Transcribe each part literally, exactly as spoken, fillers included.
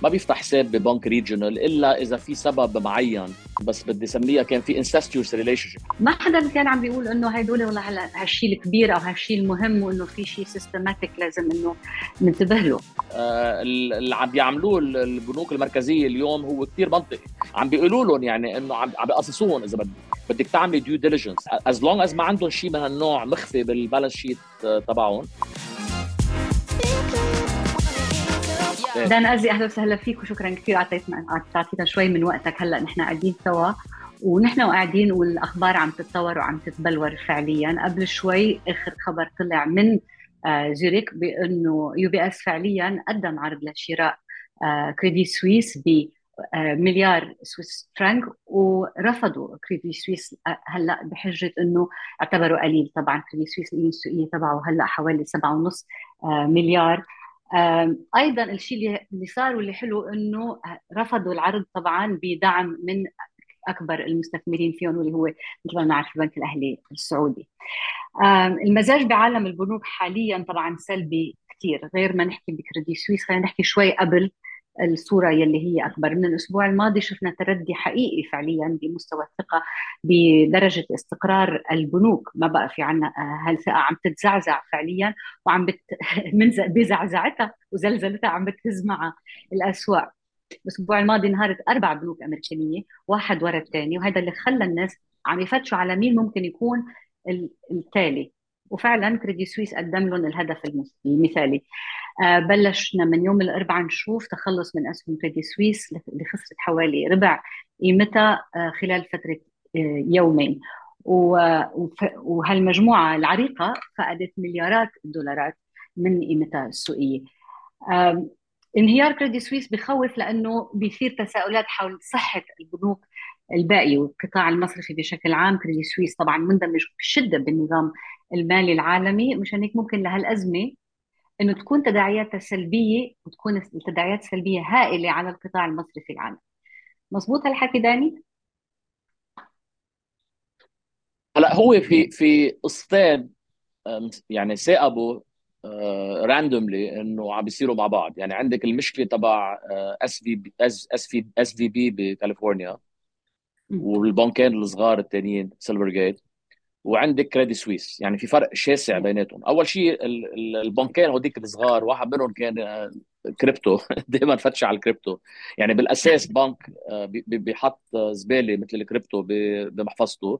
ما بيفتح حساب ببنك ريجونال الا اذا في سبب معين، بس بدي سميها كان في انسستيوس ريليشن شيب. ما حدا كان عم بيقول انه هدول والله هلا هالشيء الكبير او هالشيء المهم، وانه في شيء سيستماتيك لازم انه ننتبه له. آه اللي عم بيعملوه البنوك المركزيه اليوم هو كثير منطقي، عم بيقولوا لهم يعني انه عم عم بيقصصوهم اذا بدك بدك تعملي ديو ديليجنس از لونج از ما عندهم شيء من هالنوع مخفي بالبالانس شيت تبعهم. دان أزي، أهلا وسهلا فيك وشكرا كثير عطيتنا تعطينا شوي من وقتك. هلا نحن قاعدين سوا ونحن قاعدين والأخبار عم تتطور وعم تتبلور فعليا. قبل شوي آخر خبر طلع من زوريك بأنه يو بي اس فعليا قدم عرض لشراء كريدي سويس بمليار سويس فرانك، ورفضوا كريدي سويس هلا بحجة أنه اعتبروا قليل. طبعا كريدي سويس السوقية تبعه هلا حوالي سبعة ونص مليار. ايضا الشيء اللي صار واللي حلو انه رفضوا العرض طبعا بدعم من اكبر المستثمرين فيهم، واللي هو مثل ما نعرف البنك الاهلي السعودي. المزاج بعالم البنوك حاليا طبعا سلبي كثير، غير ما نحكي بكريدي سويس خلينا نحكي شوي قبل الصورة يلي هي أكبر. من الأسبوع الماضي شفنا تردي حقيقي فعليا بمستوى الثقة، بدرجة استقرار البنوك. ما بقى في عنا هالثقة، عم تتزعزع فعليا وعم بت... من بزعزعتها وزلزلتها عم بتهز مع الأسواق. الأسبوع الماضي انهارت أربع بنوك أمريكانية واحد ورا الثاني، وهذا اللي خلى الناس عم يفتشوا على مين ممكن يكون التالي. وفعلا كريدي سويس قدم لهم الهدف المثالي. آه بلشنا من يوم الأربعاء نشوف تخلص من أسهم كريدي سويس اللي خسرت حوالي ربع قيمتها آه خلال فترة آه يومين، وهالمجموعة العريقة فقدت مليارات الدولارات من قيمتها السوقية. آه انهيار كريدي سويس بخوف لأنه بيثير تساؤلات حول صحة البنوك الباقي والقطاع المصرفي بشكل عام. كريدي سويس طبعا مندمج بشدة بالنظام المالي العالمي، مشان هيك ممكن لهالأزمة انه تكون تداعياتها سلبيه، وتكون التداعيات سلبيه هائله على القطاع المصرفي العالمي. مزبوط هالحكي داني؟ هلا هو في في قصتين يعني ثاقبوا راندوملي انه عم بيصيروا مع بعض. يعني عندك المشكله تبع اس في اس اس في اس في بي بكاليفورنيا، والبنكين الصغار الثانيين سيلفر جيت، وعندك كريدي سويس. يعني في فرق شاسع بيناتهم. اول شيء البنكين هوديك الصغار واحد منهم كان كريبتو دائما فتش على الكريبتو. يعني بالاساس بنك بيحط زباله مثل الكريبتو بمحفظته،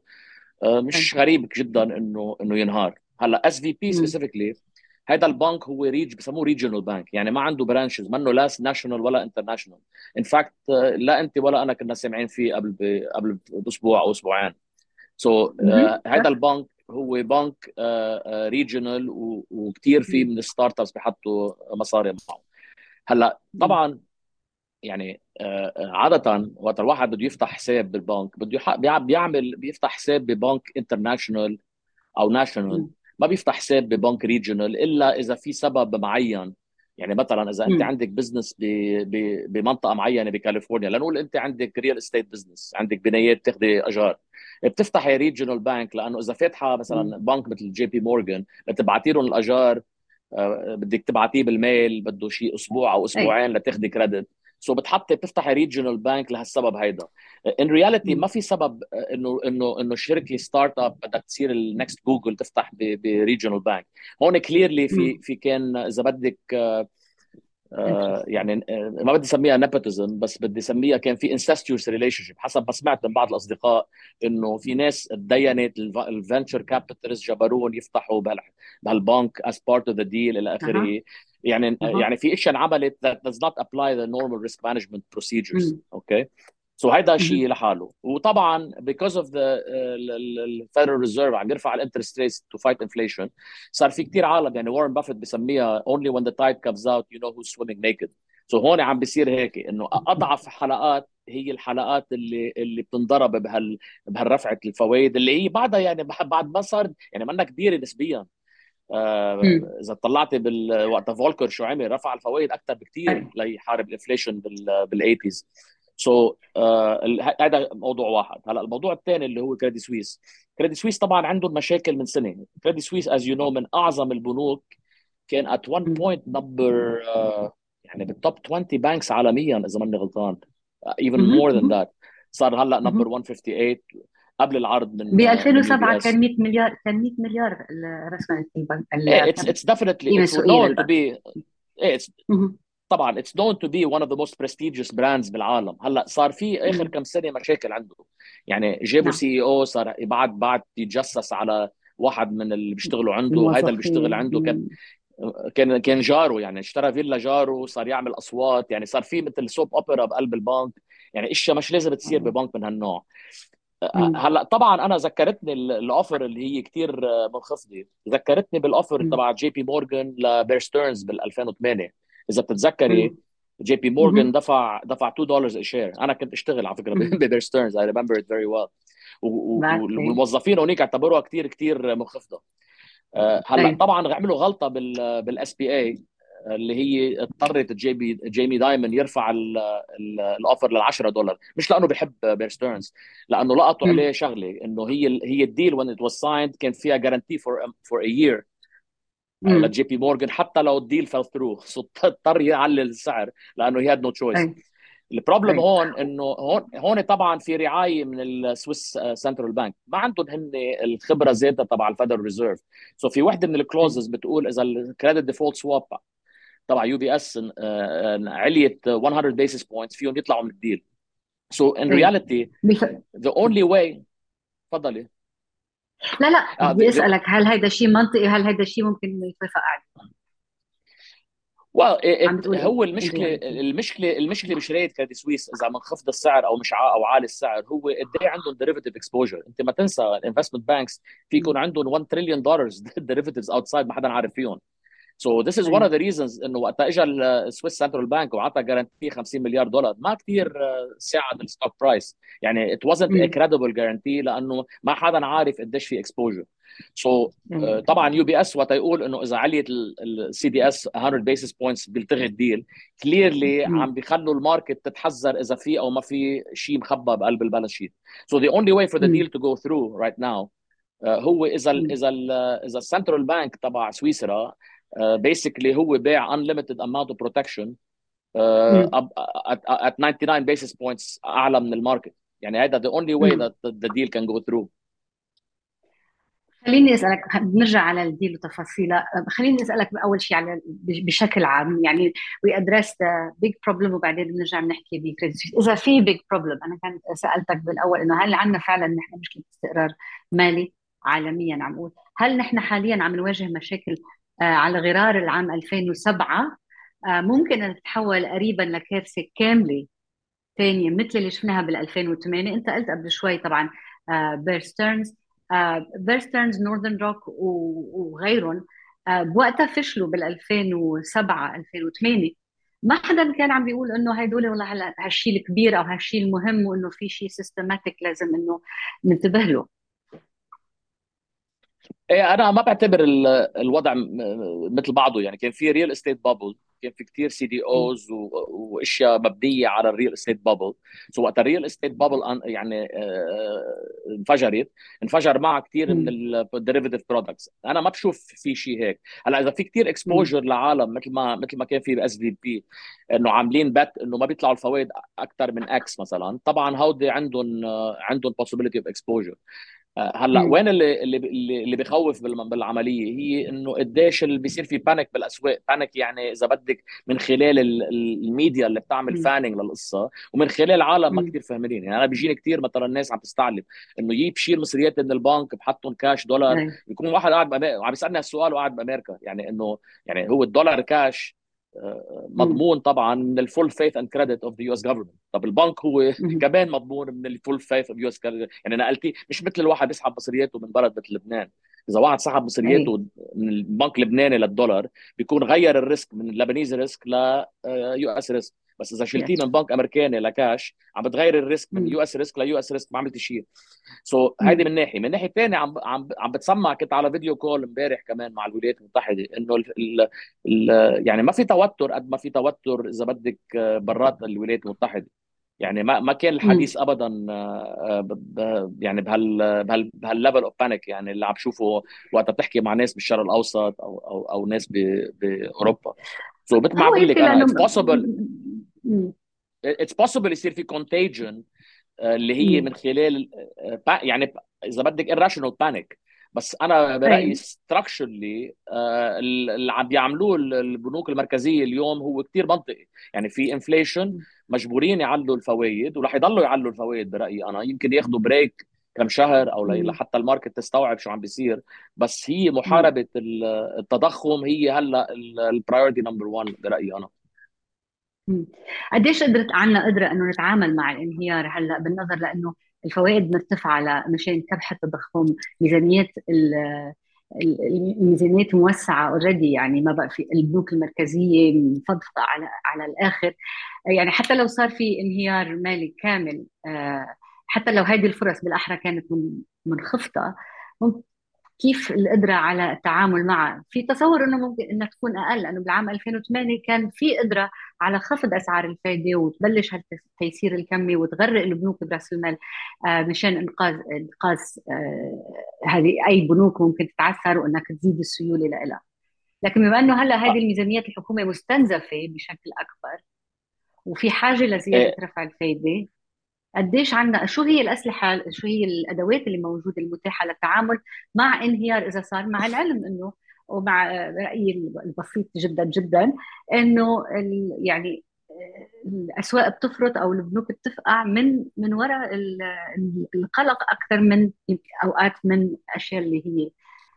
مش غريب جدا انه انه ينهار. هلا اس في بي سبيسيفيكلي هذا البنك هو ريج بسموه ريجونال بانك، يعني ما عنده برانشز، منه لا ناشونال ولا انترناشونال. ان فاكت لا انت ولا انا كنا سامعين فيه قبل ب... قبل باسبوع او اسبوعين. سو so, uh, هذا البنك هو بنك ريجونال، uh, وكثير في من الستارت ابس بيحطوا مصاري معه. هلا طبعا يعني uh, عاده وقت الواحد بده يفتح حساب بالبنك بده يح... بيعمل بيفتح حساب ببنك انترناشونال او ناشونال، ما بيفتح حساب ببنك ريجونال الا اذا في سبب معين. يعني مثلا اذا انت عندك بزنس بمنطقه معينه بكاليفورنيا، لنقول انت عندك ريال استيت بزنس، عندك بنايات تاخذي اجار، بتفتحي ريجونال بانك، لانه اذا فاتحه مثلا بنك مثل جي بي مورغان لتبعتي لهم الاجار، آه، بدك تبعتيه بالميل، بده شيء اسبوع او اسبوعين لتاخذي كريدت. سو بتحطي بتفتحي ريجونال بانك لهالسبب هيدا. ان رياليتي ما في سبب انه انه انه شركه ستارت اب بدك تصير النكست جوجل تفتح بريجونال بانك. هون كليرلي في في كان اذا بدك آه، آه، يعني آه، ما بدي اسميها نيبوتيزم، بس بدي اسميها كان في انسستيوس ريليشن شيب حسب ما سمعت من بعض الاصدقاء، انه في ناس تدينت الفنتشر كابيتالست جبروهم يفتحوا بهالبنك as part of the deal الى اخره. يعني يعني في اشياء انعملت that does not apply the normal risk management procedures. اوكي، سو so هيدا شيء لحاله. وطبعا because of the uh, Federal Reserve عم يرفع الانترست ريتس to fight inflation، صار في كثير عالم، يعني وارن بافيت بسميها only when the tide comes out you know who's swimming naked. سو so هون عم بيصير هيك انه اضعف حلقات هي الحلقات اللي اللي بتنضرب بهال بهالرفعه الفوائد اللي هي بعدها يعني بعد ما صار يعني منا كبيره نسبيا. آه اذا طلعتي بال وقت فولكر شو عمل، رفع الفوائد اكثر بكثير ليحارب الانفليشن بال بالثمانينات. سو هذا موضوع واحد. هلا الموضوع الثاني اللي هو كريدي سويس. كريدي سويس طبعا عندهم مشاكل من سنه. كريدي سويس از يو نو من اعظم البنوك، كان at one point number uh, يعني بالتوب عشرين بانكس عالميا اذا ماني غلطان. even مهم. more than مهم. that. صار هلا نمبر مهم. مية وخمسة وخمسين قبل العرض من ب من يو بي ألفين وسبعة اس. كان مية مليار، كان مية مليار ال- راس مال البنك، it's it's definitely القيمه it's السوقيه known to للبنك. be it's مهم. طبعا it's known to be one of the most prestigious brands بالعالم. هلا صار في اخر مم. كم سنه مشاكل عنده، يعني جابوا نعم. سي اي او صار بعد بعد يتجسس على واحد من اللي بيشتغلوا عنده، هيدا اللي بيشتغل الموظفين. عنده كان مم. كان كان جاره، يعني اشترى فيلا جاره، صار يعمل اصوات، يعني صار في مثل سوب اوبرا بقلب البنك، يعني اشياء مش لازم تصير ببنك من هالنوع. مم. هلا طبعا انا ذكرتني ال- الاوفر اللي هي كثير منخفضه، ذكرتني بالاوفر مم. تبع جي بي مورجان لبير ستيرنز بال ألفين وثمانية. اذا بتتذكري مم. جي بي مورجان مهم. دفع دفع اتنين دولار شير. انا كنت اشتغل على فكره مهم. ببير ستيرنز، اي ريمبر ات فيري ويل، بعرفي. والموظفين هونيك اعتبروها كثير كثير منخفضه. آه، هلا ايه. طبعا عملوا غلطه بال بالاس بي اي، اللي هي اضطرت جيمي جيمي دايمون يرفع ال- ال- الاوفر لل عشرة دولار، مش لانه بيحب بير ستيرنز، لانه لقطوا مم. عليه شغله انه هي ال- هي الديل when it was signed كان فيها جارانتي فور فور a year مم. لجي بي مورجان حتى لو الديل fell through. اضطر يعلي السعر لانه he had no choice. ايه. البروبلم ايه. هون انه هون هون طبعا في رعايه من السويس سنترال بانك، ما عندهم هن الخبره ذاتها تبع الفيدرال ريزيرف. سو في وحده من ايه. الكلوزز بتقول اذا الكريدت ديفولت سواب تبع يو بي اس عليت مية بيسس بوينتس فيهم يطلعوا من الديل. سو ان ايه. رياليتي بف... ذا اونلي واي. تفضلي. لا لا، اه بدي اسالك، هل هيدا شيء منطقي؟ هل هيدا شيء ممكن يتوافق عليه؟ well, عم it, بتقول ايه هو ان المشكله رياليتي؟ المشكله المشكله مش ريت كريدي سويس اذا منخفض السعر او مش ع... او عالي السعر، هو قد ايه عندهم ديريفيتيف اكسبوجر. انت ما تنسى الانفستمنت بانكس في يكون عندهم واحد تريليون دولار ديريفيتيفز اوتسايد ما حدا عارف فيهم. So this is one ايه. of the reasons انه وقت اجى السويس سنترال بانك وعطى جارانتي خمسين مليار دولار ما كثير ساعد الستوك برايس، يعني it wasn't a مم. credible guarantee لانه ما حدا عارف قديش في exposure. So ايه. uh, طبعا يو بي اس وقت يقول انه اذا عليت السي دي اس مية بيسس بوينتس بيلتغي الديل، كليرلي مم. عم بيخلوا الماركت تتحذر اذا في او ما في شيء مخبى بقلب البالانس شيت. So the only way for the مم. deal to go through right now uh, هو اذا ال مم. اذا ال اذا السنترال بانك تبع سويسرا بيسكلي هو باع unlimited amount of protection uh, مم. up at, at ninety-nine basis points اعلى من الماركت. يعني هذا the only way مم. that the, the deal can go through. خليني اسالك، بنرجع على الديل وتفاصيلها. خليني اسالك اول شيء على بشكل عام، يعني وي ادريس ذا بيج بروبلم وبعدين بنرجع بنحكي بكريدت سويس. اذا في بيج بروبلم، انا كنت سالتك بالاول انه هل عندنا فعلا نحن مشكله استقرار مالي عالميا؟ عم اقول هل نحن حاليا عم نواجه مشاكل آه، على غرار العام ألفين وسبعة آه، ممكن ان تتحول قريبا لكارثه كامله ثانيه مثل اللي شفناها بال ألفين وثمانية؟ انت قلت قبل شوي طبعا بير ستيرنز، بير ستيرنز، نورذرن روك وغيرهم آه، بوقتها فشلوا بال ألفين وسبعة ألفين وثمانية. ما حدا كان عم بيقول انه هدول والله هلا هالشيء الكبير او هالشيء المهم وانه في شيء سيستماتيك لازم انه ننتبه له. ايه انا ما بعتبر ال- الوضع م- مثل بعضه، يعني كان في ريل استيت بابل، كان في كثير سي دي م- اوز واشياء مبنيه على الريل استيت بابل. سو وقت الريل استيت بابل يعني آه، انفجرت، انفجر معها كثير من م- الديريفيتيف برودكتس. انا ما بشوف في شيء هيك. هلا اذا في كثير م- اكسبوجر لعالم مثل ما مثل ما كان في باس في بي انه عاملين بات انه ما بيطلعوا الفوائد اكثر من اكس مثلا، طبعا هودي عندهم آه، عندهم possibility of exposure. هلا م- وين اللي اللي اللي اللي بخوف بالم- بالعمليه هي انه قديش اللي بيصير في بانيك بالاسواق. بانيك يعني اذا بدك من خلال ال- ال- الميديا اللي بتعمل م- فانينج للقصه، ومن خلال عالم ما م- كثير فاهمين. يعني انا بيجيني كثير مثلا الناس عم تستعلم انه يجيب شيل مصريات من البنك بحطهم كاش دولار، أي. يكون واحد قاعد بأمريكا وعم يسالني هالسؤال وقاعد بامريكا، يعني انه يعني هو الدولار كاش آه، م- مضمون طبعا من الفول فيث اند كريدت اوف ذا يو اس جفرمنت. طب البنك هو م- كمان مضمون من الفول فيث اوف يو اس. يعني نقلتي مش مثل الواحد يسحب مصرياته من بلد مثل لبنان. اذا واحد سحب أي. مصرياته من البنك اللبناني للدولار بيكون غير الريسك من اللبنيز ريسك ل يو اس ريسك. بس اذا شلتيه يس. من بنك امريكاني لكاش عم بتغير الريسك من م- يو اس ريسك ليو اس ريسك، ما عملت شيء. سو so, هيدي م- من ناحيه. من ناحيه ثانيه عم عم عم بتسمع، كنت على فيديو كول امبارح كمان مع الولايات المتحده، انه ال ال ال يعني ما في توتر قد ما في توتر اذا بدك آه، برات الولايات المتحده. يعني ما ما كان م- الحديث ابدا آه، ب- ب- يعني بهال بهال بهالليفل اوف بانيك، يعني اللي عم بشوفه وقت بتحكي مع ناس بالشرق الاوسط او او او ناس ب- باوروبا. سو مثل ما عم هو بقول لك يمكن انا لانه اتس بوسيبل م- اتس بوسيبل يصير في contagion اللي هي م- من خلال آه، با- يعني اذا بدك irrational panic. بس انا برايي اي structurally آه، اللي عم بيعملوه البنوك المركزيه اليوم هو كتير منطقي. يعني في انفليشن، مجبورين يعلوا الفوائد ورح يضلوا يعلوا الفوائد برايي انا. يمكن ياخذوا بريك كم شهر او لي- م- لحتى الماركت تستوعب شو عم بيصير. بس هي م- محاربه ال- التضخم هي هلا البرايورتي نمبر واحد برايي انا. مم. قديش قدرت عنا قدرة انه نتعامل مع الانهيار هلا، بالنظر لانه الفوائد مرتفعة على مشان كبح التضخم، ميزانيات ال- ال- الميزانيات موسعة اوريدي، يعني ما بقى في البنوك المركزية مفضفضة على على الاخر. يعني حتى لو صار في انهيار مالي كامل، آه، حتى لو هذه الفرص بالاحرى كانت من- منخفضة، كيف القدرة على التعامل معه؟ في تصور انه ممكن انها تكون اقل، لانه بالعام ألفين وثمانية كان في قدرة على خفض اسعار الفائدة وتبلش هالتيسير الكمي وتغرق البنوك براس المال، آه، مشان انقاذ انقاذ آه، هذه اي بنوك ممكن تتعثر وانك تزيد السيولة لها. لكن بما انه هلا هذه الميزانيات الحكومة مستنزفة بشكل اكبر وفي حاجة لزيادة آه، رفع الفائدة، قديش عندنا، شو هي الأسلحة، شو هي الأدوات اللي موجودة المتاحة للتعامل مع انهيار إذا صار، مع العلم إنه، ومع رأيي البسيط جدا جدا، إنه ال- يعني الأسواق بتفرط أو البنوك بتفقع من من وراء ال- القلق أكثر من أوقات من الأشياء اللي هي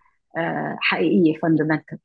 آه، حقيقية fundamental.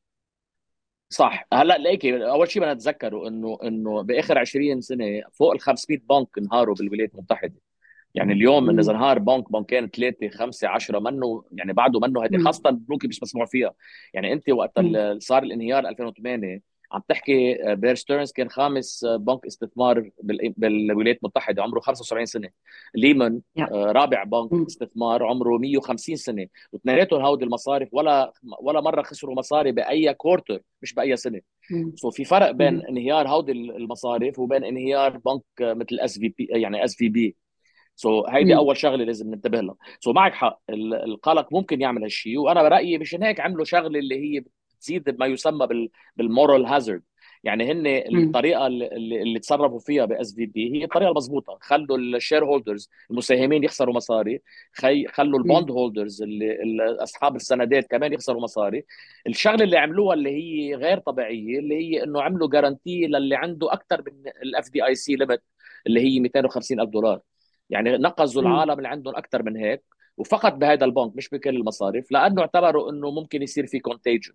صح. هلا ليكي اول شيء بدنا نتذكره انه انه باخر عشرين سنه فوق ال خمسمية بنك انهاروا بالولايات المتحده. يعني اليوم ان اذا مم. انهار بنك بنكين ثلاثه خمسه عشرة منه يعني بعده منه هيدي، مم. خاصه البنوك مش مسموع فيها. يعني انت وقت مم. ال- صار الانهيار ألفين وثمانية عم تحكي آه، بير ستيرنز كان خامس آه، بنك استثمار بال- بالولايات المتحده عمره خمسة وسبعين سنه. ليمون يا. آه، رابع بنك مم. استثمار عمره مية وخمسين سنه. واثنيناتهم هودي المصارف ولا ولا مره خسروا مصاري باي كورتر مش باي سنه. مم. سو في فرق بين مم. انهيار هودي المصارف وبين انهيار بنك آه، مثل اس في بي، يعني اس في بي. سو so, هيدي مم. اول شغله لازم ننتبه لها. سو so, معك حق، ال- القلق ممكن يعمل هالشيء، وانا برايي مشان هيك عملوا شغله اللي هي بتزيد بما يسمى بال بالمورال هازارد. يعني هن مم. الطريقه اللي, اللي تصرفوا فيها باس في بي هي الطريقه المضبوطه. خلوا الشير هولدرز المساهمين يخسروا مصاري، خي خلوا مم. البوند هولدرز اللي اللي اصحاب السندات كمان يخسروا مصاري. الشغله اللي عملوها اللي هي غير طبيعيه اللي هي انه عملوا جارانتي للي عنده اكثر من الاف دي اي سي ليميت اللي هي مئتين وخمسين الف دولار. يعني نقصوا مم. العالم اللي عندهم اكثر من هيك، وفقط بهذا البنك مش بكل المصارف، لانه اعتبروا انه ممكن يصير في كونتيجن.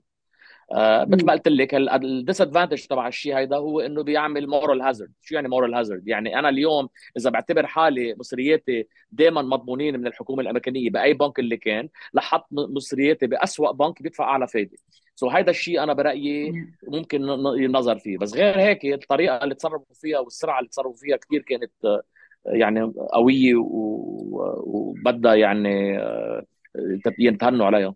آه مثل ما مم. قلت لك الديس ادفانتج تبع الشيء هيدا هو انه بيعمل مورال هازارد. شو يعني مورال هازارد؟ يعني انا اليوم اذا بعتبر حالي مصرياتي دائما مضمونين من الحكومه الامريكيه باي بنك اللي كان، لحط مصرياتي باسوء بنك بيدفع اعلى فايده. سو هيدا الشيء انا برايي ممكن النظر فيه. بس غير هيك الطريقه اللي تصرفوا فيها والسرعه اللي تصرفوا فيها كثير كانت آه، يعني قويه و- وبدها يعني آه، ينتهنوا عليها.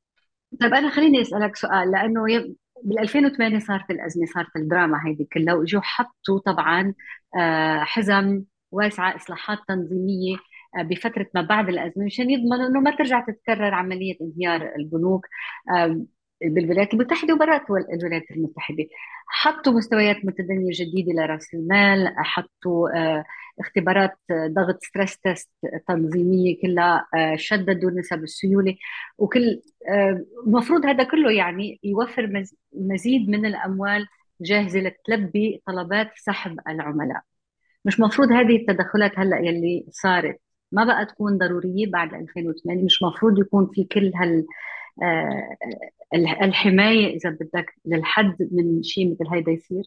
طيب أنا خليني أسألك سؤال، لأنه ي- بال ألفين وثمانية صارت الأزمة، صارت الدراما هيدي كلها، وإجوا حطوا طبعا آه، حزم واسعة إصلاحات تنظيمية آه، بفترة ما بعد الأزمة مشان يضمنوا إنه ما ترجع تتكرر عملية انهيار البنوك آه، بالولايات المتحدة وبرات الولايات المتحدة. حطوا مستويات متدنية جديدة لرأس المال، حطوا آه، اختبارات آه، ضغط ستريس تيست تنظيمية كلها، آه، شددوا نسب السيولة وكل آه، المفروض هذا كله يعني يوفر مز- مزيد من الأموال جاهزة لتلبي طلبات سحب العملاء. مش مفروض هذه التدخلات هلأ يلي صارت ما بقى تكون ضرورية بعد ألفين وثمانية؟ مش مفروض يكون في كل هال آه، ال- الحماية إذا بدك للحد من شيء مثل هيدا يصير؟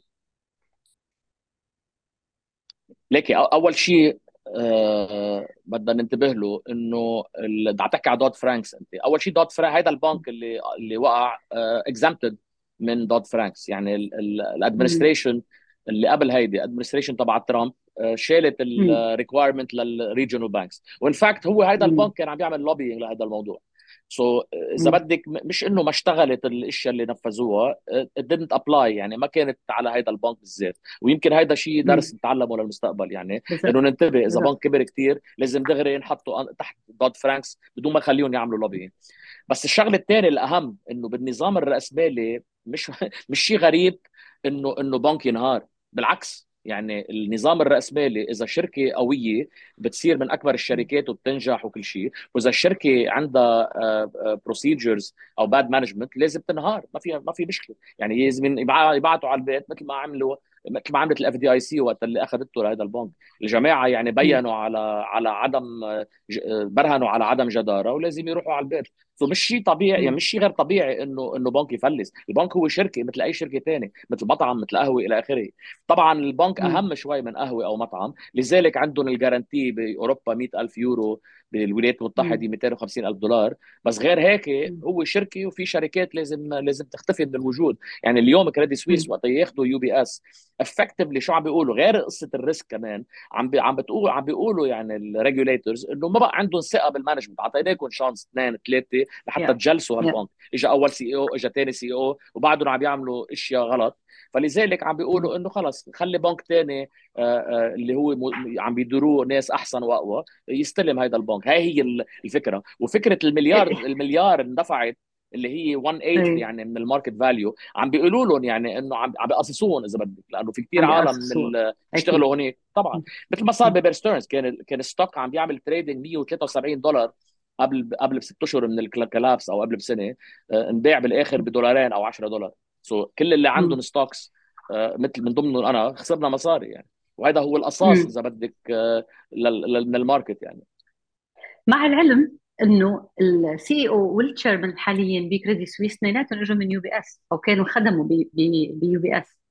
ليكي أ- اول شيء آه بدنا ننتبه له انه ال- عم تحكي على دوت فرانكس. انت اول شيء دوت فرانك هذا البنك اللي اللي وقع اكزامبتد من دوت فرانكس. يعني مم. الادمنستريشن اللي قبل هيدي الادمنستريشن تبع ترامب آه، شالت مم. الريكوايرمنت للريجنال بانكس. وان فاكت هو هذا مم. البنك كان عم يعمل لوبينج لهذا الموضوع. سو so, اذا مم. بدك م- مش انه ما اشتغلت الاشياء اللي نفذوها، it didn't apply. يعني ما كانت على هذا البنك بالذات. ويمكن هذا شيء مم. درس نتعلمه للمستقبل. يعني انه بالضبط. ننتبه اذا بنك بالضبط. كبر كتير لازم دغري نحطه أن- تحت دود فرانكس بدون ما نخليهم يعملوا لوبينج. بس الشغله الثانيه الاهم انه بالنظام الراسمالي مش مش شيء غريب انه انه بنك ينهار. بالعكس، يعني النظام الرأسمالي اذا شركه قويه بتصير من اكبر الشركات وبتنجح وكل شيء، واذا الشركه عندها بروسيجرز او باد مانجمنت لازم تنهار، ما في ما في مشكله. يعني لازم يبع- يبعتوا على البيت مثل ما عملوا، مثل ما عملت الاف دي اي سي وقت اللي اخذته لهذا البنك. الجماعه يعني بينوا على على عدم آه، ج- آه، برهنوا على عدم جداره، ولازم يروحوا على البيت. فمش شيء طبيعي، يعني مش شيء غير طبيعي انه انه بنك يفلس. البنك هو شركه مثل اي شركه ثانيه، مثل مطعم، مثل قهوه الى اخره. طبعا البنك اهم شوي من قهوه او مطعم، لذلك عندهم الجارانتي باوروبا مئة ألف يورو، بالولايات المتحده مئتين وخمسين ألف دولار. بس غير هيك هو شركه، وفي شركات لازم لازم تختفي من الوجود. يعني اليوم كريدي سويس وقت ياخذوا يو بي اس افكتفلي، شو عم بيقولوا غير قصه الريسك كمان؟ عم بي عم بتقول عم بيقولوا يعني الريجوليتورز انه ما بقى عندهم ثقه بالمانجمنت. اعطيناكم شانس اثنين ثلاثه لحتى yeah. تجلسوا yeah. هالبنك، اجى اول سي او، اجى ثاني سي او، وبعدهم عم يعملوا اشياء غلط. فلذلك عم بيقولوا انه خلص خلي بنك ثاني اللي هو م- عم بيديروه ناس احسن واقوى يستلم هذا البنك. هاي هي ال- الفكره. وفكره المليار المليار اندفعت اللي هي واحد ثمانية ايه يعني من الماركت فاليو، عم بيقولوا لهم يعني انه عم عم بيقصصوهم اذا بدك، لانه في كثير عم عالم من بيقصصوا ال- اكيد. بيشتغلوا هناك طبعا. مثل ما صار ببير ستيرنز، كان كان الستوك عم بيعمل تريدنج مئة وثلاثة وسبعين دولار قبل قبل بست اشهر من الكلابس، او قبل بسنه، آه، انباع بالاخر بدولارين او عشرة دولار. سو so, كل اللي عندهم ستوكس مثل من ضمنهم انا خسرنا مصاري يعني. وهذا هو الاساس امم اذا بدك آه، لل- لل- من الماركت يعني. مع العلم انه السي او والتشيرمان حاليا بكريدي سويس اثنيناتهم اجوا من يو بي اس او كانوا خدموا بيو بي اس.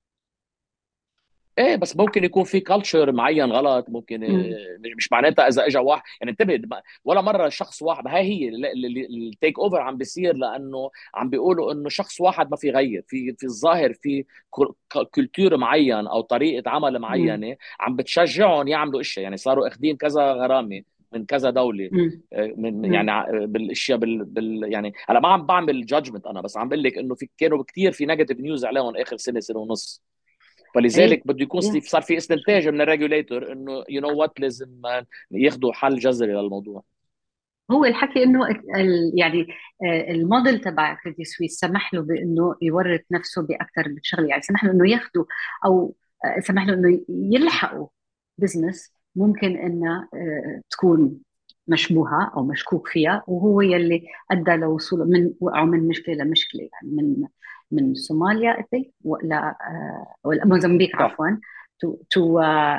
ايه بس ممكن يكون في كلتشر معين غلط، ممكن إيه، مش معناتها اذا اجى واحد يعني انتبه، ما- ولا مره شخص واحد. هاي هي التيك اوفر عم بيصير لانه عم بيقولوا انه شخص واحد ما في يغير في في الظاهر، في كولتور معين او طريقه عمل معينه عم بتشجعهم يعملوا اشياء. يعني صاروا اخذين كذا غرامه من كذا دوله، آه، من يعني ع- بالاشياء بال, بال يعني هلا ما عم بعمل جادجمنت انا، بس عم بقول لك انه في كانوا كثير في نيجاتيف نيوز عليهم اخر سنه سنه ونص. ايه فلذلك بده يكون يا صار في استنتاج من الريجوليتور انه يو نو وات لازم ياخذوا حل جذري للموضوع. هو الحكي انه ال- يعني آه، الموديل تبع كريدي سويس سمح له بانه يورط نفسه باكثر من شغله، يعني سمح له انه ياخذوا او آه، سمح له انه يلحقوا بزنس ممكن انها آه، تكون مشبوهه او مشكوك فيها، وهو يلي ادى لوصول من وقعوا من مشكله لمشكله، يعني من من صوماليا اتي ولا آه، ولا موزمبيق صح. عفوا، تو تو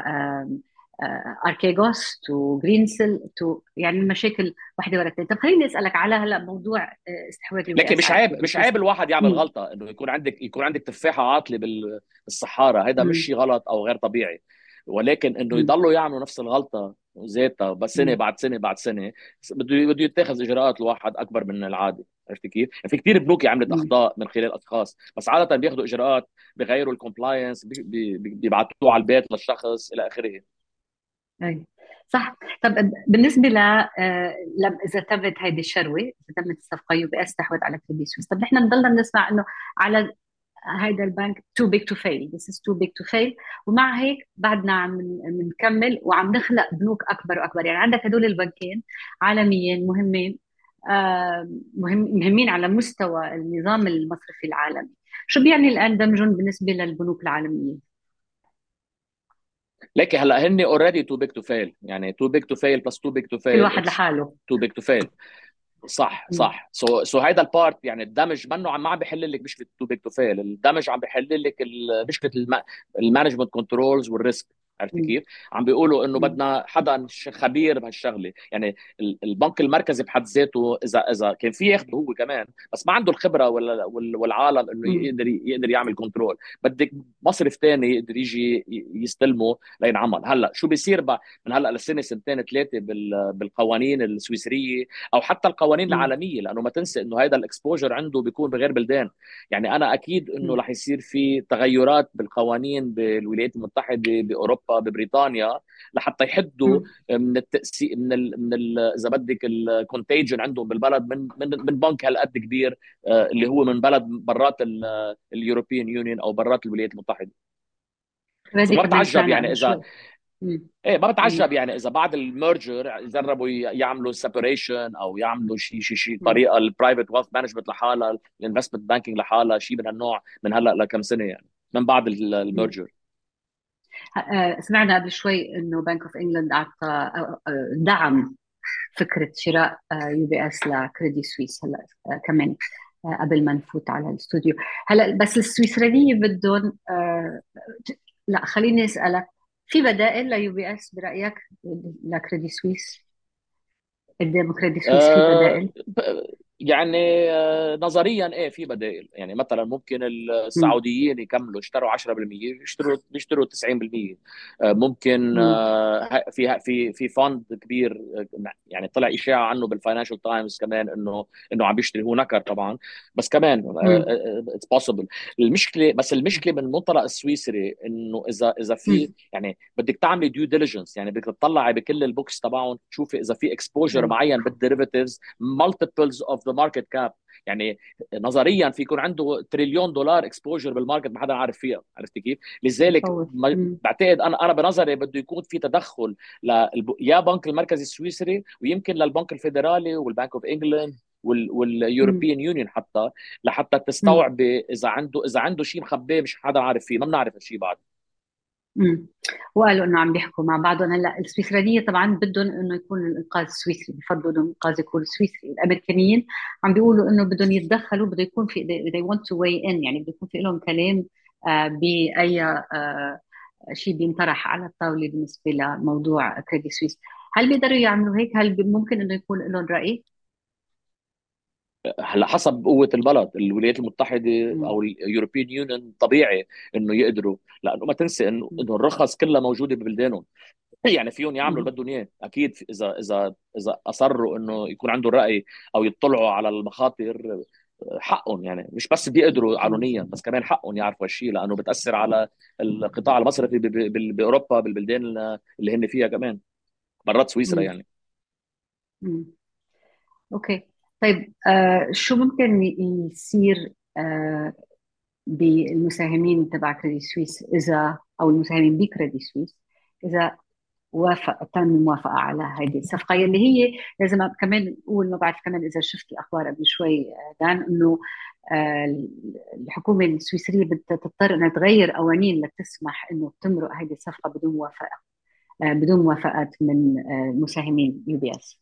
اركيغوس تو جرينسل تو، يعني المشاكل واحده ورا الثانيه. طب خليني اسالك على هلا موضوع آه، استحواذ يو بي لكن اس مش على عيب كريدي مش سويس. عيب الواحد يعمل مم. غلطه، انه يكون عندك يكون عندك تفاحه عاطله بال- بالصحاره. هذا مش مم. شيء غلط او غير طبيعي. ولكن انه مم. يضلوا يعملوا نفس الغلطه ذاتها بس سنه مم. بعد سنه بعد سنه، بده بده يتخذ اجراءات الواحد اكبر من العاده. عرفت كيف؟ يعني في كثير بنوك عملت مم. اخطاء من خلال اشخاص، بس عاده بياخذوا اجراءات، بغيروا الكومبلاينس، بيبعتوه على البيت للشخص الى اخره. أي. صح. طب بالنسبه ل آه، لم اذا تمت هيدي الشروه، اذا تمت الصفقه يو بي اس استحوذ على كريدي سويس، طب نحن بنضلنا بنسمع انه على هيدا البنك too big to fail, this is too big to fail، ومع هيك بعدنا عم نكمل وعم نخلق بنوك اكبر واكبر. يعني عندك هدول البنكين عالميا مهمين، آه، مهم مهمين على مستوى النظام المصرفي العالمي. شو بيعني الان دمجهم بالنسبه للبنوك العالميه؟ لكن هلا هن اوريدي تو بيج تو فيل، يعني تو بيج تو فيل بلس تو بيج تو كل فيل واحد اتس لحاله. تو بيج تو فيل. صح مم. صح. سو سو هيدا البارت، يعني الدمج منه عم ما عم بيحل لك مشكله تو بيج تو فيل، الدمج عم بيحل لك ال- مشكله المانجمنت كنترولز والريسك. عرفت مم. كيف؟ عم بيقولوا انه مم. بدنا حدا ش- خبير بهالشغله. يعني ال- البنك المركزي بحد ذاته اذا اذا كان في ياخده هو كمان، بس ما عنده الخبره ولا وال- والعالم انه مم. يقدر يقدر يعمل كنترول. بدك مصرف ثاني يقدر يجي ي- يستلمه لينعمل. هلا شو بيصير بقى من هلا لسنه سنتين ثلاثه بال- بالقوانين السويسريه او حتى القوانين مم. العالميه، لانه ما تنسى انه هذا الاكسبوجر عنده بيكون بغير بلدان. يعني انا اكيد انه مم. رح يصير في تغيرات بالقوانين بالولايات المتحده، باوروبا، ببريطانيا، لحتى يحدوا مم. من التاثير من ال من ال اذا بدك الكونتيجن عندهم بالبلد من من من بنك هالقد كبير، آه، اللي هو من بلد برات اليوروبيان يونيون او برات الولايات المتحده. بدي فما كمان بتعجب يعني سمعنا اذا شوي. ايه ما بتعجب يعني اذا بعد الميرجر يجربوا يعملوا سيبريشن او يعملوا شيء شيء شيء طريقه البرايفت ويلث مانجمنت لحالها، الانفستمنت بانكينج لحالها، شيء من هالنوع من هلا لكم سنه يعني من بعد الميرجر. سمعنا قبل شوي انه بنك اوف انجلاند اعطى دعم فكره شراء يو بي اس لكريدي سويس هلا كمان قبل ما نفوت على الاستوديو. هلا بس السويسريين بدهم آه لا خليني اسالك، في بدائل ليو بي اس برايك لكريدي سويس؟ قدام كريدي سويس في آه بدائل؟ يعني آه نظريا ايه في بدائل، يعني مثلا ممكن مم. السعوديين يكملوا اشتروا عشرة بالمية، يشتروا يشتروا تسعين بالمية. آه ممكن مم. آه في في في فند كبير، آه، يعني طلع اشاعه عنه بالفاينانشال تايمز كمان انه انه عم بيشتري، هو نكر طبعا بس كمان مم. اتس بوسيبل. المشكله بس المشكله من المنطلق السويسري انه اذا اذا في مم. يعني بدك تعملي ديو ديليجنس، يعني بدك تطلعي بكل البوكس تبعهم تشوفي اذا في اكسبوجر أيوة. معين بالديريفيتيفز مالتيبلز اوف ذا ماركت كاب. يعني نظريا في يكون عنده تريليون دولار اكسبوجر بالماركت ما حدا عارف فيها، عرفتي كيف؟ لذلك بخوف. ما- مم. بعتقد انا انا بنظري بده يكون في تدخل للب... يا بنك المركزي السويسري ويمكن للبنك الفيدرالي والبنك اوف انجلاند وال... مم. واليوروبيان يونيون حتى، لحتى مم. تستوعب اذا عنده اذا عنده شيء مخبيه مش حدا عارف فيه، ما بنعرف الشيء بعد. امم وقالوا انه عم بيحكوا مع بعضهم. هلا السويسريين طبعا بدهم انه يكون الانقاذ سويسري، بفضلوا انه الانقاذ يكون سويسري. الامريكانيين عم بيقولوا انه بدهم يتدخلوا، بده يكون في they want to weigh in، يعني بده يكون في لهم كلام آه باي آه شيء بينطرح على الطاوله بالنسبه لموضوع كريدي سويس. هل بيقدروا يعملوا هيك؟ هل ممكن انه يكون لهم راي؟ هلا حسب قوة البلد، الولايات المتحدة مم. أو اليوروبيان يونيون طبيعي إنه يقدروا، لأنه ما تنسى إنه إنه الرخص كلها موجودة ببلدانهم. يعني فيهم يعملوا مم. اللي بدهم إياه أكيد، إذا إذا إذا أصروا إنه يكون عندهم رأي أو يطلعوا على المخاطر حقهم، يعني مش بس بيقدروا مم. قانونيا بس كمان حقهم يعرفوا هالشيء، لأنه بتأثر على القطاع المصرفي ب- ب- بأوروبا بالبلدان اللي هن فيها كمان برات سويسرا مم. يعني. مم. اوكي. طيب آه شو ممكن يصير آه بالمساهمين تبع كريدي سويس اذا، او المساهمين بكريدي سويس اذا وافق تم الموافقه على هذه الصفقه، اللي هي لازم كمان نقول، ما بعرف كمان اذا شفت الاخبار قبل شوي آه، دان، انه آه، الحكومه السويسريه بدها تضطر انها تغير قوانين لتسمح انه تمرق هذه الصفقه بدون موافقه، آه، بدون موافقات من آه، مساهمين يو بي اس.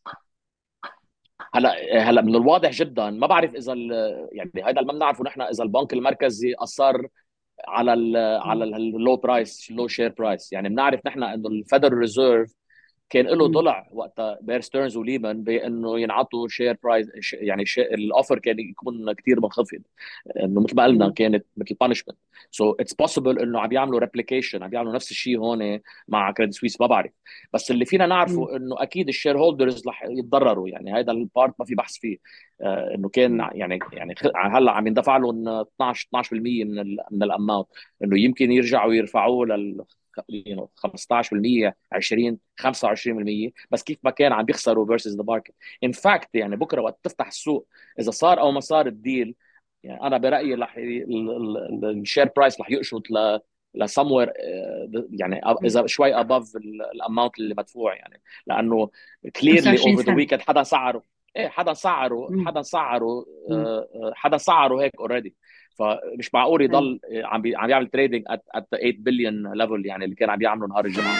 هلا هلا من الواضح جدا، ما بعرف اذا ال- يعني هذا اللي ما بنعرفه نحن، اذا البنك المركزي اصر على ال على اللو برايس، لو شير برايس. يعني بنعرف نحن انه الفيدرال ريزيرف كان له ضلع وقتها بير ستيرنز وليمان بانه ينعطوا شير برايس، يعني الاوفر كان يكون كثير منخفض، انه مثل ما قلنا كانت مثل بانشمنت. سو اتس بوسيبل انه عم يعملوا ريبليكيشن، عم يعملوا نفس الشيء هون مع كريدي سويس، ما بعرف. بس اللي فينا نعرفه انه اكيد الشير هولدرز رح يتضرروا، يعني هذا البارت ما في بحث فيه. آه انه كان يعني يعني خ- هلا عم يندفع لهم اثناشر اثناشر بالمية من ال من الاماونت، انه يمكن يرجعوا يرفعوه لل you know خمسطعش بالمية عشرين خمسة وعشرين بالمية، بس كيف ما كان عم بيخسروا فيرسز ذا ماركت. ان فاكت يعني بكره وقت تفتح السوق اذا صار او ما صار الديل، يعني انا برايي رح الشير برايس رح يقشط ل لسموير، يعني اذا شوي اباف الاماونت اللي مدفوع، يعني لانه كليرلي خمسة وعشرين اوفر ذا سنة. ويكند حدا سعره. ايه حدا سعره مم. حدا سعره مم. آه، آه، حدا سعره هيك اوريدي. فمش معقول أيوة. يضل عم بي عم يعمل تريدنج ات ات ثمانية بليون ليفل، يعني اللي كان عم يعمله نهار الجمعه.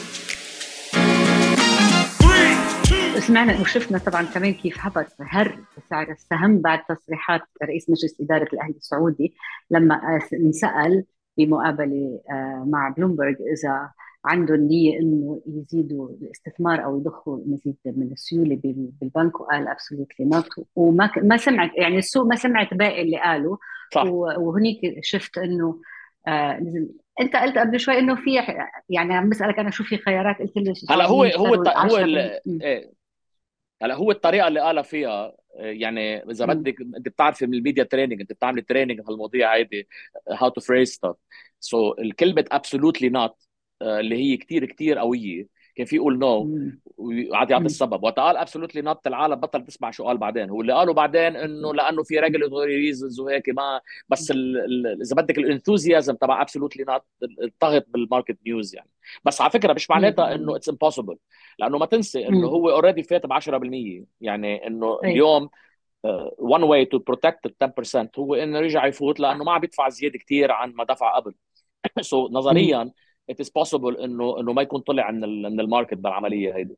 سمعنا وشفنا طبعا كمان كيف هبط هر سعر السهم بعد تصريحات رئيس مجلس إدارة الأهلي السعودي لما انسأل بمقابلة آه، مع بلومبرج إذا عندهم نية إنه يزيدوا الاستثمار أو يضخوا مزيد من السيولة بال- بالبنك، وقال absolutely not. وما ك- ما سمعت، يعني السوق ما سمعت باقي اللي قاله. صح. و- وهنيك شفت إنه آه نزل. انت قلت قبل شوي انه في، يعني عم بسالك انا شو في خيارات، قلت لي هلا هو السعوديين هو اشتروا الط- هو ال... عشرة بالمية. إيه. هلا هو الطريقه اللي قالها فيها، يعني اذا بدك انت بتعرفي من الميديا تريننج، انت بتعملي تريننج هالمواضيع هيدي، هاو تو فريز ستاف. سو الكلمه ابسولوتلي نوت اللي هي كتير كتير قويه، كان في يقول نو مم. وقعد يعطي مم. السبب، وقت قال ابسولوتلي نوت العالم بطل تسمع شو قال بعدين. هو اللي قاله بعدين انه لانه في ريجوليتوري ريزونز وهيك ما بس ال ال اذا بدك الانثوزيازم تبع ابسولوتلي نوت طغت بالماركت نيوز يعني. بس على فكره مش معناتها انه مم. اتس امبوسيبل، لانه ما تنسي انه مم. هو اوريدي فات ب عشرة بالمية، يعني انه اي. اليوم one way to protect ال ten percent هو انه يرجع يفوت، لانه ما عم يدفع زياده كثير عن ما دفع قبل. سو so, مم. نظريا it is possible انه انه ما يكون طلع من ال من الماركت بالعمليه هيدي.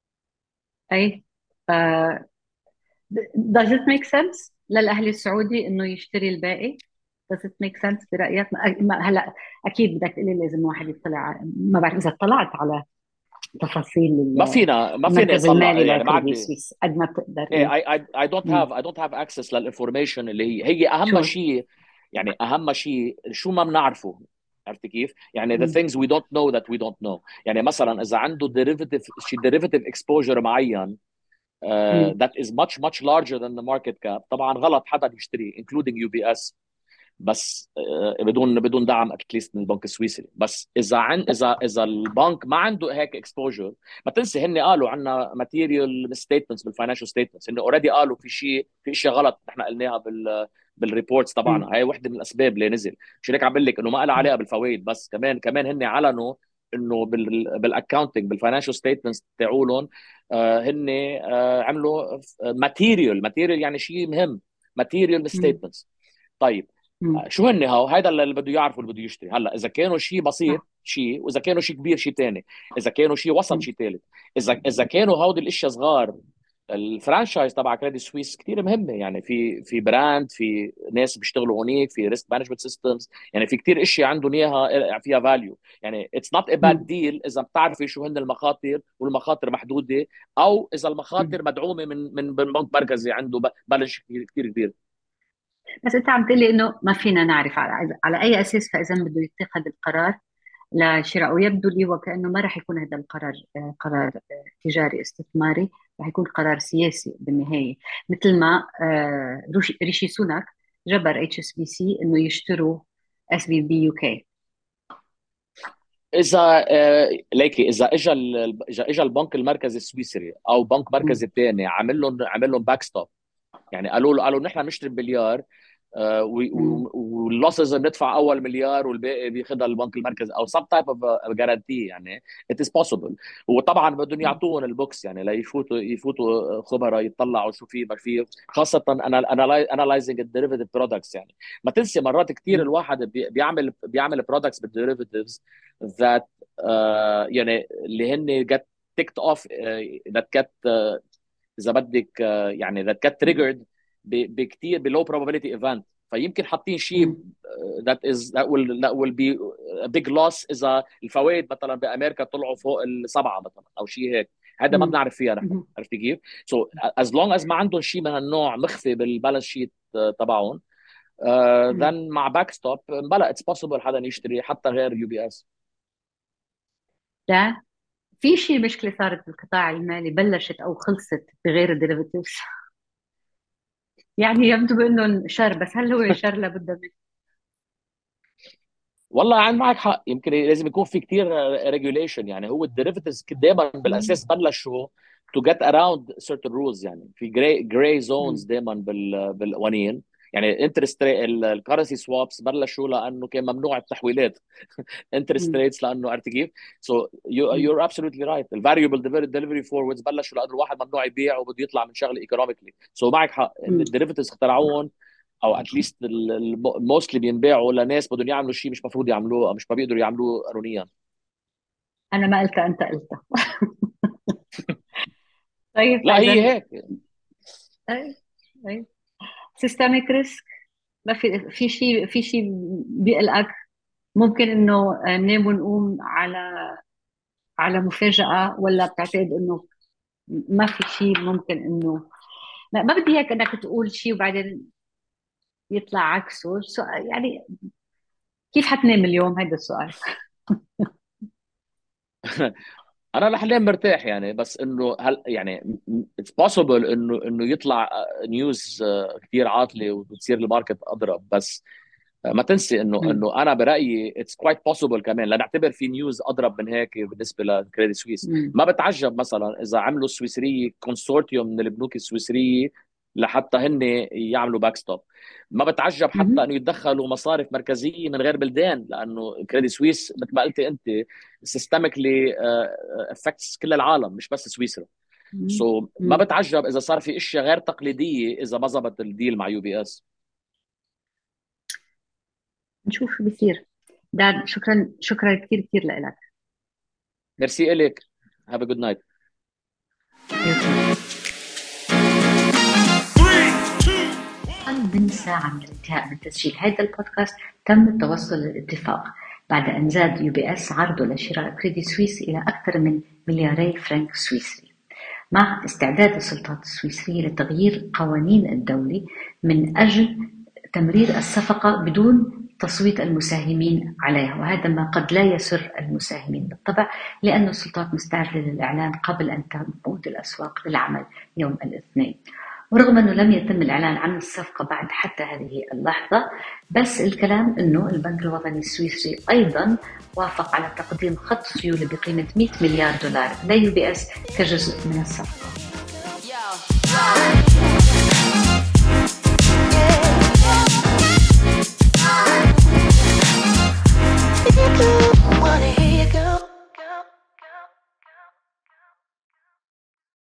اي. ف does it make sense للاهلي السعودي انه يشتري الباقي؟ does it make sense برايك؟ ما- ما- هلا اكيد بدك تقولي لازم واحد يطلع، ما بعرف اذا اطلعت على تفاصيل ما فينا ما فينا المركز اطلع المالي يعني، ما لكريدي عندي سويس قد ما بتقدر. ايه ايه. I, I, I don't مم. have I don't have access للانفورميشن اللي هي هي اهم شور. شيء. يعني اهم شيء شو ما بنعرفه، عرفت كيف؟ يعني the مم. things we don't know that we don't know. يعني مثلا اذا عنده derivative شي derivative exposure معين uh, مم. that is much much larger than the market cap، طبعا غلط حدا يشتري including يو بي اس. بس آه، بدون بدون دعم اتليست من البنك السويسري. بس اذا عن اذا اذا البنك ما عنده هيك اكسبوجر، ما تنسي هن قالوا عندنا ماتيريال ستيتمنتس بالفاينانشال ستيتمنتس، هن اوريدي قالوا في شيء في اشياء غلط نحن قلناها بال بالريبورتس تبعنا. مم. هاي وحده من الاسباب اللي نزل. مش هيك عم بقول لك انه ما لها مم. علاقه بالفوائد بس، كمان كمان هن علنوا انه بال بالاكونتنج بالفاينانشال ستيتمنتس تاعولهم آه هن آه عملوا ماتيريال ماتيريال يعني شيء مهم، ماتيريال مم. ستيتمنتس. طيب مم. شو هن هو هذا اللي بده يعرفه اللي بده يشتري. هلا اذا كانوا شيء بسيط صح. شيء، واذا كانوا شيء كبير شيء ثاني، اذا كانوا شيء وسط مم. شيء ثالث. اذا اذا كانوا هودي الاشياء صغار، الفرانشايز تبع كريدي سويس كثير مهمه. يعني في في براند، في ناس بيشتغلوا هنيك، في ريسك مانجمنت سيستمز، يعني في كثير اشياء عندهم اياها فيها فاليو. يعني اتس نوت ا باد مم. ديل اذا بتعرفي شو هن المخاطر، والمخاطر محدوده، او اذا مم. المخاطر مدعومه من من من بنك مركزي عنده بالانس كثير كثير كبير. بس انت عم تقلي انه ما فينا نعرف على على اي اساس، فاذا بده يتخذ القرار لشراء، ويبدو لي وكأنه ما راح يكون هذا القرار آه، قرار آه، تجاري استثماري، راح يكون قرار سياسي بالنهاية. مثل ما آه، روش- ريشي سوناك جبر اتش اس بي سي انه يشتروا اس بي بي يو كي. اذا آه، ليكي اذا اجى ال- اذا اجى البنك المركزي السويسري او بنك مركزي ثاني عمل لهم عمل لهم باك ستوب، يعني قالوا له قالوا نحن بنشتري بمليار واللوسز بندفع اول مليار والباقي بياخذها البنك المركزي، او سم تايب اوف جارانتي يعني ات از بوسيبل. وطبعا بدهم يعطوهم البوكس يعني ليفوتوا يفوتوا خبراء يطلعوا شو في ما في، خاصه انا انالايزنج الديريفيتيف برودكتس. يعني ما تنسي مرات كثير الواحد بي- بيعمل بيعمل برودكتس بالديريفيتيفز ذات يعني اللي هن جت تيكت اوف ذات كات اذا بدك آه، يعني that got triggered بكثير بلو probability event. فيمكن حاطين شيء that is that will that will be a big loss اذا الفوائد مثلا بامريكا طلعوا فوق السبعه مثلا او شيء هيك. هذا ما بنعرف فيها نحن، عرفتي كيف؟ سو so, as long as ما عندهم شيء من هالنوع مخفي بالبالانس شيت تبعهم uh, then مع باك ستوب بلا اتس بوسيبل حدا يشتري حتى غير يو بي اس. لا، في شيء مشكلة صارت بالقطاع المالي بلشت أو خلصت بغير الديريفيتيفز. يعني يبدو بأنه شر، بس هل هو شر لابد منه؟ والله عن معك حق، يمكن لازم يكون في كتير ريجوليشن. يعني هو الديريفيتيفز دائما مم. بالاساس بلشوا to get around certain rules. يعني في جراي جراي زونز مم. دائما بال بالقوانين. يعني انترست الكرنسي سوابس بلشوا لانه كان ممنوع التحويلات انترست مم. ريتس لانه عرفت كيف؟ سو يو ار ابسولوتلي رايت. الفاريبل ديليفري فوروردز بلشوا لانه الواحد ممنوع يبيع وبده يطلع من شغله ايكونوميكلي. سو معك حق ان مم. الديريفيتيفز اخترعوهم او اتليست الموستلي بينباعوا لناس بدهم يعملوا شيء مش مفروض يعملوه او مش ما بيقدروا يعملوه قانونيا. أنا ما قلتها، أنت قلتها. طيب لا هي فإذا هيك. سيستميك ريسك، ما في في شيء في شيء بيقلقك؟ ممكن انه ننام ونقوم على على مفاجأة، ولا بتعتقد انه ما في شيء ممكن انه، لا ما بدي اياك انك تقول شيء وبعدين يطلع عكسه. سو- يعني كيف حتنام اليوم؟ هذا السؤال. انا لحاليا مرتاح يعني، بس انه هل يعني اتس بوسيبل انه انه يطلع نيوز كثير عاطله وتصير الماركت اضرب. بس ما تنسي انه مم. انه انا برايي اتس كوايت بوسيبل كمان لنعتبر في نيوز اضرب من هيك بالنسبه لكريدي سويس. مم. ما بتعجب مثلا اذا عملوا السويسريه كونسورتيوم من البنوك السويسريه لحتى هن يعملوا باك ستوب. ما بتعجب حتى مم. انه يتدخلوا مصارف مركزيه من غير بلدان، لانه كريدي سويس مثل ما قلتي انت سيستميكلي افكتس كل العالم مش بس سويسرا. مم. سو so, ما مم. بتعجب اذا صار في اشياء غير تقليديه اذا ما زبط الديل مع يو بي اس. نشوف شو بيصير. داد شكرا شكرا كثير كثير لك. ميرسي الك. هاف ا جود نايت. من ساعة من الانتهاء من تسجيل هذا البودكاست تم التوصل للاتفاق بعد أن زاد يو بي اس عرضه لشراء كريدي سويس إلى أكثر من ملياري فرنك سويسري، مع استعداد السلطات السويسرية لتغيير قوانين الدولة من أجل تمرير الصفقة بدون تصويت المساهمين عليها، وهذا ما قد لا يسر المساهمين بالطبع، لأن السلطات مستعجلة للإعلان قبل أن تعود الأسواق للعمل يوم الاثنين. ورغم أنه لم يتم الإعلان عن الصفقة بعد حتى هذه اللحظة، بس الكلام أنه البنك الوطني السويسري أيضا وافق على تقديم خط سيولة بقيمة مئة مليار دولار ليو بي اس كجزء من الصفقة. Wanna hear you go